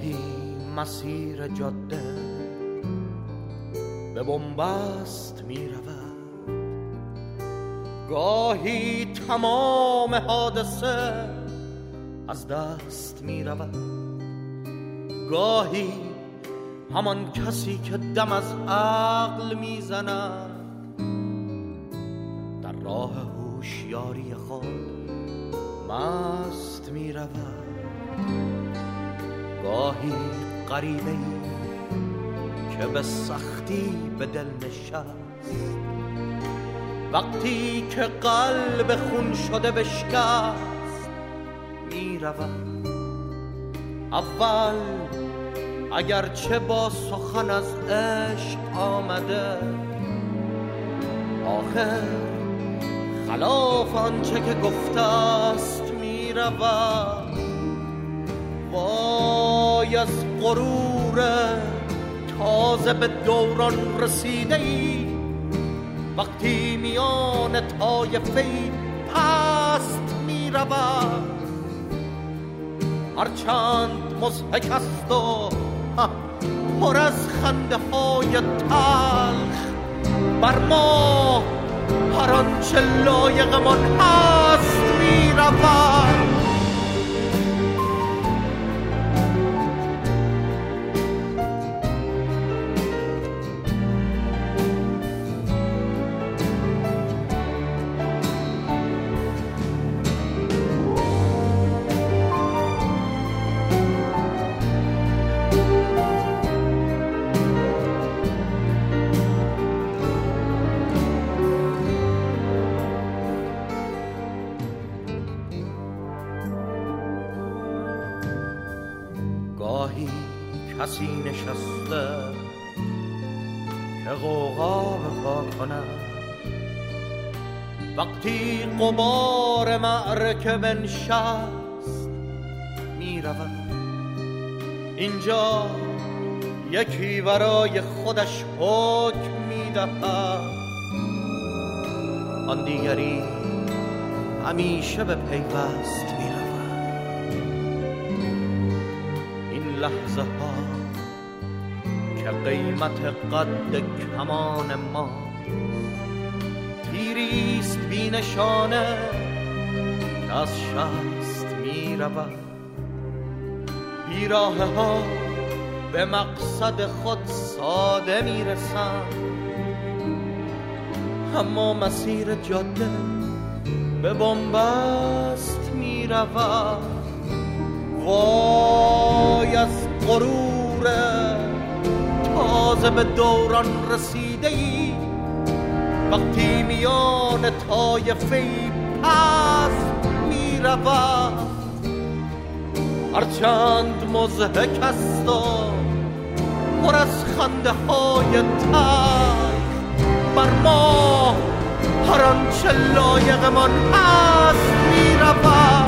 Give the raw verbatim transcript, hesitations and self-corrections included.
گاهی مسیر جاده به بنبست می رود، گاهی تمام حادثه از دست می رود، گاهی همان کسی که دم از عقل می زند در راه هوشیاری خود مست می رود، گاهی غریبه ای که به سختی به دل نشست، وقتی که قلب خون شده بشکست می رود. اول اگرچه با سخن از عشق آمده، آخر خلاف آنچه که گفته است می رود. وای از غرور تازه به دوران رسیده ای، وقتی میان طایفه‌ای پست می رود. هرچند مضحک است و پر از خنده های تلخ، بر ما هر آنچه لایقمان هست می رود. گاهی کسی نشسته که غوغا بپا کند، وقتی غبار معرکه بنشست می رود. اینجا یکی برای خودش حکم می دهد، آن دیگری همیشه به پیوست می رود. لحظه ها که قیمت قد کمان ما، تیریست بی نشانه که از شست می رود. بیراه ها به مقصد خود ساده می رسند، اما مسیر جاده به بنبست می رود. وای از غرور تازه به دوران رسیده ای، وقتی میان طایفه‌ای پست می رود. هرچند مضحک است و پر از خنده های تلخ، بر ما هر آنچه لایقمان هست می رود.